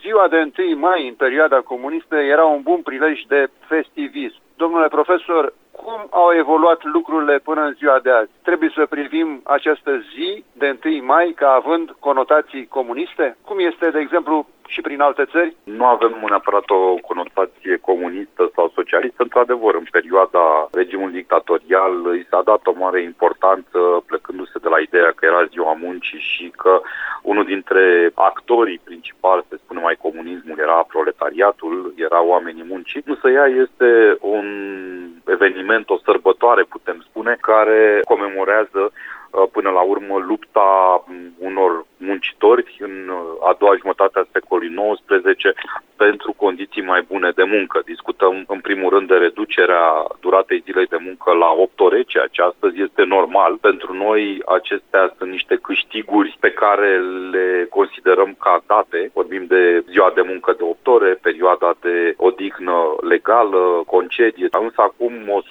ziua de 1 mai, în perioada comunistă, era un bun prilej de festivism. Domnule profesor, cum au evoluat lucrurile până în ziua de azi? Trebuie să privim această zi de 1 mai ca având conotații comuniste? Cum este, de exemplu, și prin alte țări? Nu avem neapărat o conotație comunistă sau socialistă. Într-adevăr, în perioada regimului dictatorial îi s-a dat o mare importanță plecându-se de la ideea că era ziua muncii și că unul dintre actorii principali, să spunem, ai comunismului era proletariatul, erau oamenii muncii. Însă ea este un eveniment, o sărbătoare, putem spune, care comemorează până la urmă lupta unor muncitori în a doua jumătate a secolului XIX pentru condiții mai bune de muncă. Discutăm în primul rând de reducerea duratei zilei de muncă la 8 ore, ceea ce astăzi este normal. Pentru noi acestea sunt niște câștiguri pe care le considerăm ca date. Vorbim de ziua de muncă de 8 ore, perioada de odihnă legală, concedie. Însă acum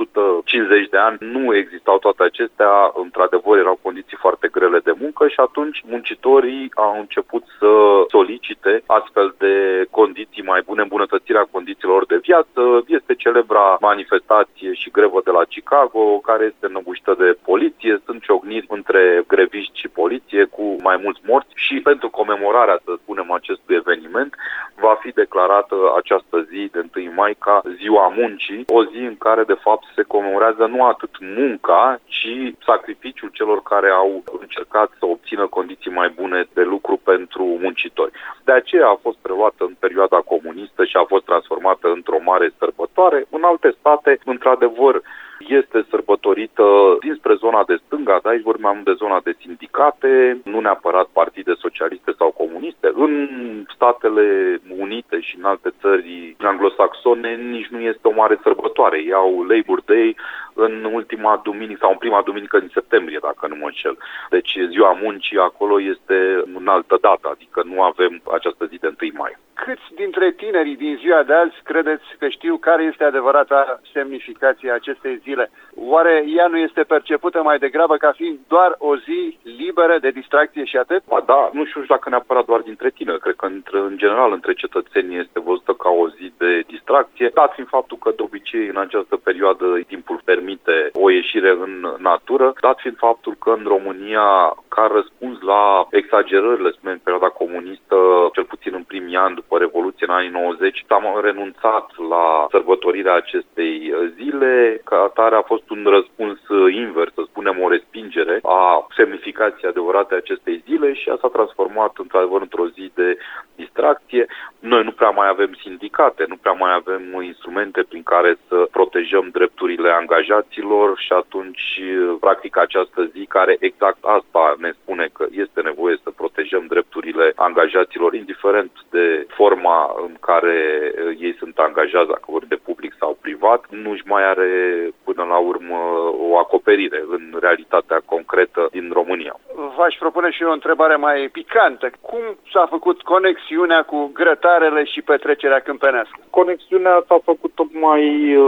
150 de ani nu existau toate acestea, într-adevăr erau condiții foarte grele de muncă și atunci muncitorii au început să solicite astfel de condiții mai bune, îmbunătățirea condițiilor de viață. Este celebra manifestație și grevă de la Chicago, care este înăbușită de poliție. Sunt ciocniri între greviști și poliție cu mai mulți morți și pentru comemorarea, să spunem, acestui eveniment va fi declarată această zi de 1 mai ca ziua muncii, o zi în care de fapt se comemorează nu atât munca, ci sacrificiul celor care au încercat să obțină condiții mai bune de lucru pentru muncitori. De aceea a fost preluată în perioada comunistă și a fost transformată într-o mare sărbătoare. În alte state, într-adevăr, este sărbătorită dinspre zona de stânga, dar aici vorbeam de zona de sindicate, nu neapărat partide socialiste sau comuniste. În Statele Unite și în alte țări anglosaxone nici nu este o mare sărbătoare. Iau Labor Day în ultima duminică sau în prima duminică din septembrie, dacă nu mă înșel. Deci ziua muncii acolo este în altă dată, adică nu avem această zi de 1 mai. Câți dintre tinerii din ziua de azi credeți că știu care este adevărata semnificație a acestei zile? Oare ea nu este percepută mai degrabă ca fiind doar o zi liberă de distracție și atât? Ba da, nu știu dacă neapărat doar dintre tineri. Cred că în general între cetățeni este văzută ca o zi de distracție, dat fiind faptul că de obicei în această perioadă timpul permite o ieșire în natură, dat fiind faptul că în România, ca răspuns la exagerările, spunem, în perioada comunistă, cel puțin în primii ani după Revoluție, în anii 90, am renunțat la sărbătorirea acestei zile. Ca atare a fost un răspuns invers, să spunem, o respingere a semnificației adevărate a acestei zile și ea s-a transformat într-adevăr într-o zi de distracție. Noi nu prea mai avem sindicate, nu prea mai avem instrumente prin care să protejăm drepturile angajaților și atunci, practic, această zi care exact asta ne spune că este nevoie să protejăm drepturile angajaților, indiferent de forma în care ei sunt angajați, dacă vorbim de public sau privat, nu-și mai are până la urmă o acoperire în realitatea concretă din România. V-aș propune și eu o întrebare mai picantă. Cum s-a făcut conexiunea cu grătarele și petrecerea câmpenească? Conexiunea s-a făcut tocmai,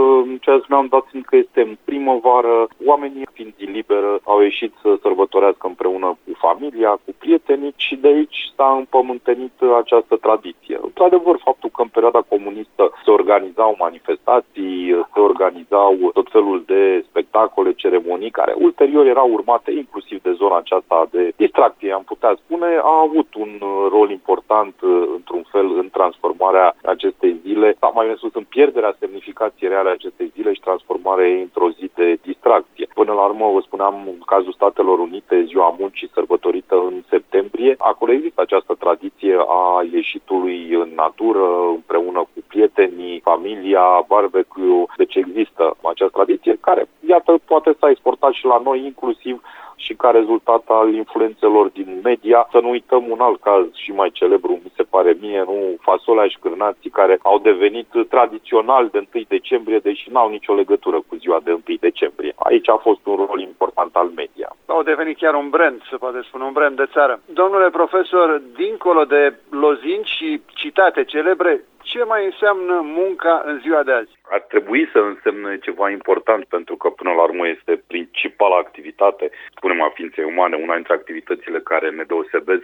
ce spuneam, dat fiind că este în primăvară, oamenii fiind din liberă au ieșit să sărbătorească împreună cu familia, cu prietenii și de aici s-a împământenit această tradiție. Într-adevăr, faptul că în perioada comunistă se organizau manifestații, se organizau tot felul de spectacole, ceremonii, care ulterior erau urmate inclusiv de zona aceasta de distracție, am putea spune, a avut un rol important, într-un fel, în transformarea acestei zile, sau mai sus în pierderea semnificației reale a acestei zile și transformarea ei într-o zi de distracție. Până la urmă, vă spuneam, în cazul Statelor Unite, ziua muncii sărbătorită în septembrie, acolo există această tradiție a ieșitului în natură, împreună cu prietenii, familia, barbecue, deci există această tradiție care, iată, poate s-a exportat și la noi, inclusiv și ca rezultat al influențelor din media. Să nu uităm un alt caz și mai celebru, mi se pare mie, fasolea și cârnații, care au devenit tradițional de 1 decembrie, deși n-au nicio legătură cu ziua de 1 decembrie. Aici a fost un rol important al media. Au devenit chiar un brand, se poate spune, un brand de țară. Domnule profesor, dincolo de lozinci și citate celebre, ce mai înseamnă munca în ziua de azi? Ar trebui să însemne ceva important, pentru că până la urmă este principala activitate, spunem, a ființei umane, una dintre activitățile care ne deosebesc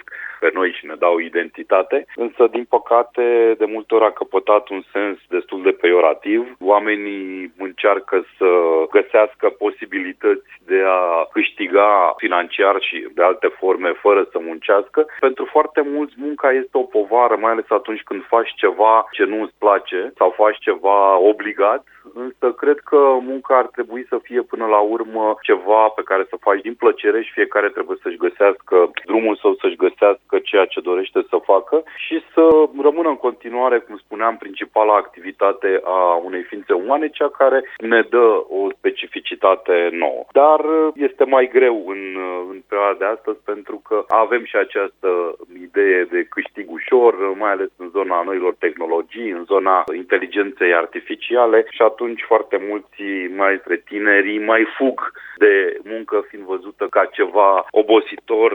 pe noi și ne dau identitate, însă din păcate de multe ori a căpătat un sens destul de peiorativ. Oamenii încearcă să găsească posibilități de a câștiga financiar și de alte forme fără să muncească. Pentru foarte mulți munca este o povară, mai ales atunci când faci ceva ce nu îți place sau faci ceva obligat, însă cred că munca ar trebui să fie până la urmă ceva pe care să faci din plăcere și fiecare trebuie să-și găsească drumul său, să-și găsească ceea ce dorește să facă și să rămână în continuare, cum spuneam, principala activitate a unei ființe umane, cea care ne dă o specificitate nouă. Dar este mai greu în perioada de astăzi pentru că avem și această idee de câștig ușor, mai ales în zona noilor tehnologii, în zona inteligenței artificiale și atunci foarte mulți, mai între tinerii, mai fug de muncă fiind văzută ca ceva obositor,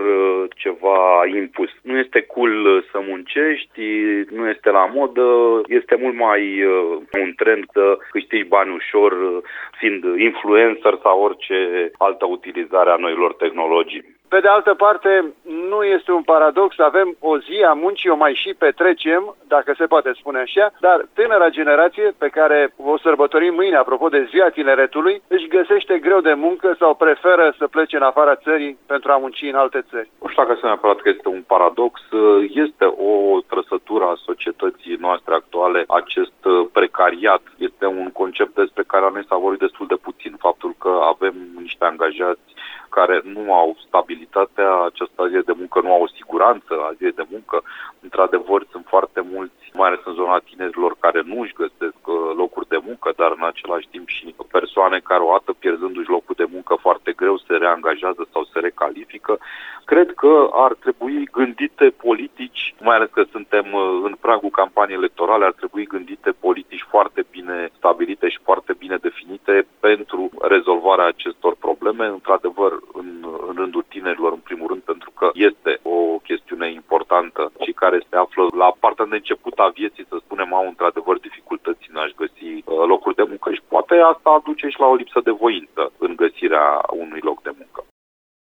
ceva impus. Nu este cool să muncești, nu este la modă, este mult mai un trend să câștigi bani ușor fiind influencer sau orice altă utilizare a noilor tehnologii. Pe de altă parte, nu este un paradox să avem o zi a muncii, o mai și petrecem, dacă se poate spune așa, dar tânăra generație pe care o sărbătorim mâine, apropo de ziua tineretului, își găsește greu de muncă sau preferă să plece în afara țării pentru a munci în alte țări. Nu știu dacă se neapărat că este un paradox, este o trăsătură a societății noastre actuale, acest precariat. Este un concept despre care noi s-a vorbit destul de puțin. Faptul că avem niște angajați care nu au stabilitatea, această zi de muncă, nu au o siguranță a zilei de muncă. Într-adevăr, sunt foarte mulți, mai ales în zona tinerilor, care nu își găsesc locuri de muncă, dar în același timp și persoane care, o dată pierzându-și locul de muncă foarte greu, se reangajează sau se recalifică. Cred că ar trebui gândite politici, mai ales că suntem în pragul campaniei electorale, ar trebui gândite politici foarte bine stabilite și foarte bine definite pentru rezolvarea acestor probleme. Într-adevăr, în rândul tinerilor, în primul rând, pentru că este o chestiune importantă și care se află la partea de început a vieții, să spunem, au într-adevăr dificultăți în a-și găsi locuri de muncă și poate asta aduce și la o lipsă de voință în găsirea unui loc de muncă.